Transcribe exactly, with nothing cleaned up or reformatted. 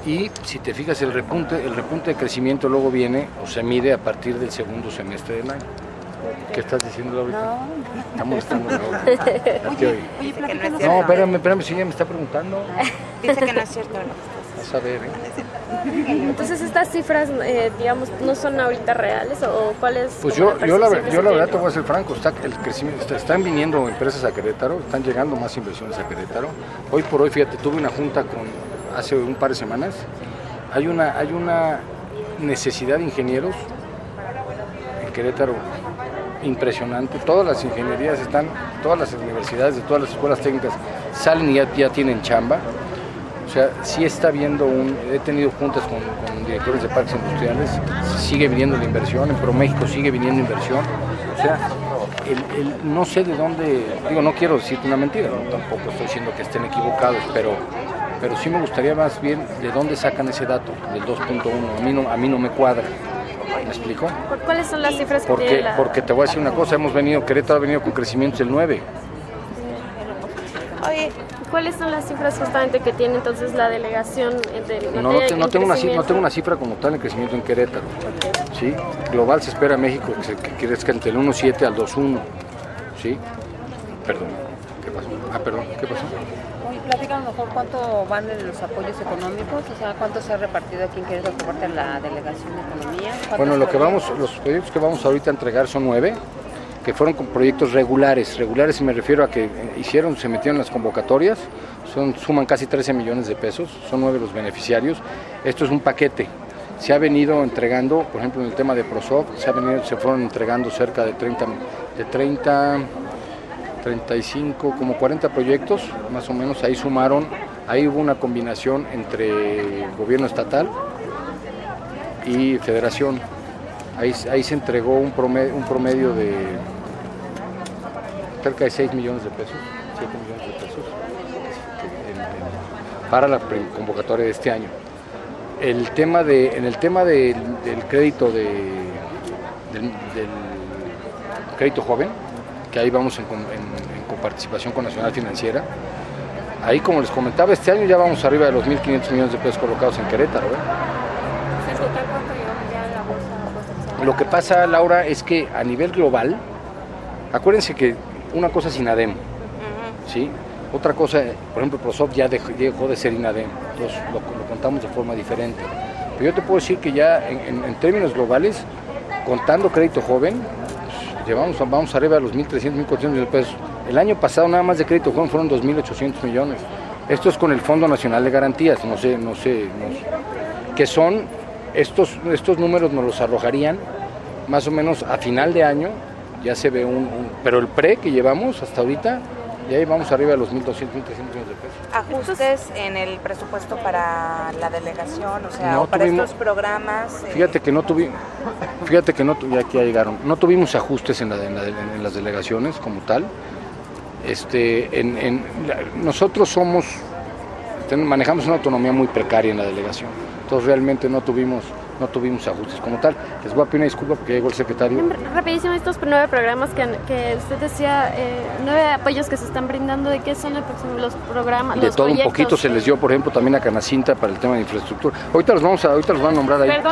Y si te fijas, el repunte, el repunte de crecimiento luego viene o se mide a partir del segundo semestre del año. ¿Qué estás diciendo ahorita? No. Está molestando. Oye, oye, Dice que no es no, cierto. espérame, espérame, si ella me está preguntando. Dice que no es cierto. ¿No? Vas a ver, ¿eh? Entonces, ¿estas cifras, eh, digamos, no son ahorita reales o cuáles? Pues yo, yo, la, yo la verdad te voy a ser franco, está, el crecimiento, está, están viniendo empresas a Querétaro, están llegando más inversiones a Querétaro. Hoy por hoy, fíjate, tuve una junta con hace un par de semanas, hay una, hay una necesidad de ingenieros en Querétaro impresionante. Todas las ingenierías están, todas las universidades de todas las escuelas técnicas salen y ya, ya tienen chamba. O sea, sí está viendo un, he tenido juntas con, con directores de parques industriales, sigue viniendo la inversión, en ProMéxico sigue viniendo inversión. O sea, el, el, no sé de dónde, digo, no quiero decirte una mentira, no, tampoco estoy diciendo que estén equivocados, pero, pero sí me gustaría más bien de dónde sacan ese dato del dos punto uno, a mí no, a mí no me cuadra. ¿Me explico? ¿Cuáles son las cifras que porque, tiene la... Porque te voy a decir una cosa, hemos venido, Querétaro ha venido con crecimientos del nueve. Oye, ¿cuáles son las cifras justamente que tiene entonces la delegación de No, no, te, no, tengo una, no tengo una cifra como tal en crecimiento en Querétaro. Okay. ¿Sí? Global se espera México que, se, que crezca entre el uno punto siete al dos punto uno. ¿Sí? Perdón, ¿qué pasó? Ah, perdón, ¿qué pasó? Oye, platica a lo mejor cuánto van de los apoyos económicos, o sea, cuánto se ha repartido aquí en Querétaro por parte de la Delegación de Economía. Bueno, lo que vamos, los proyectos que vamos ahorita a entregar son nueve, que fueron con proyectos regulares. Regulares me refiero a que hicieron, se metieron en las convocatorias, son, suman casi trece millones de pesos, son nueve los beneficiarios. Esto es un paquete. Se ha venido entregando, por ejemplo, en el tema de ProSoft, se, ha venido, se fueron entregando cerca de treinta, de treinta, treinta y cinco, como cuarenta proyectos, más o menos. Ahí sumaron, ahí hubo una combinación entre gobierno estatal y federación. Ahí, ahí se entregó un promedio, un promedio de cerca de seis millones de pesos, siete millones de pesos, en, en, para la convocatoria de este año. El tema de, en el tema de, del crédito de, del, del crédito joven, que ahí vamos en, en, en coparticipación con Nacional Financiera, ahí como les comentaba, este año ya vamos arriba de los mil quinientos millones de pesos colocados en Querétaro. ¿eh? ¿En total cuánto llevamos ya en la bolsa? Lo que pasa, Laura, es que a nivel global, acuérdense que una cosa es INADEM, uh-huh. ¿sí? Otra cosa, por ejemplo, ProSoft ya dejó, dejó de ser INADEM, entonces lo, lo contamos de forma diferente. Pero yo te puedo decir que ya en, en, en términos globales, contando crédito joven, pues, llevamos, vamos arriba de los mil trescientos, mil cuatrocientos millones de pesos. El año pasado nada más de crédito joven fueron dos mil ochocientos millones. Esto es con el Fondo Nacional de Garantías, no sé, no sé, no sé que son, estos, estos números nos los arrojarían más o menos a final de año, ya se ve un, un pero el pre que llevamos hasta ahorita, ya vamos arriba de los mil doscientos, mil trescientos millones de pesos. ¿Ajustes en el presupuesto para la delegación, o sea, no o para tuvimos, estos programas? Eh... Fíjate que no tuvimos, fíjate que no, ya aquí ya llegaron, no tuvimos ajustes en, la, en, la, en las delegaciones como tal. Este, en, en, la, nosotros somos, ten, manejamos una autonomía muy precaria en la delegación, entonces realmente no tuvimos no tuvimos ajustes como tal. Les voy a pedir una disculpa porque llegó el secretario. Rapidísimo, estos nueve programas que, que usted decía, eh, nueve apoyos que se están brindando, ¿de qué son los programas? De los todo proyectos? Un poquito se les dio, por ejemplo, también a Canacinta para el tema de infraestructura. Ahorita los vamos a, ahorita los van a nombrar ahí. Perdón.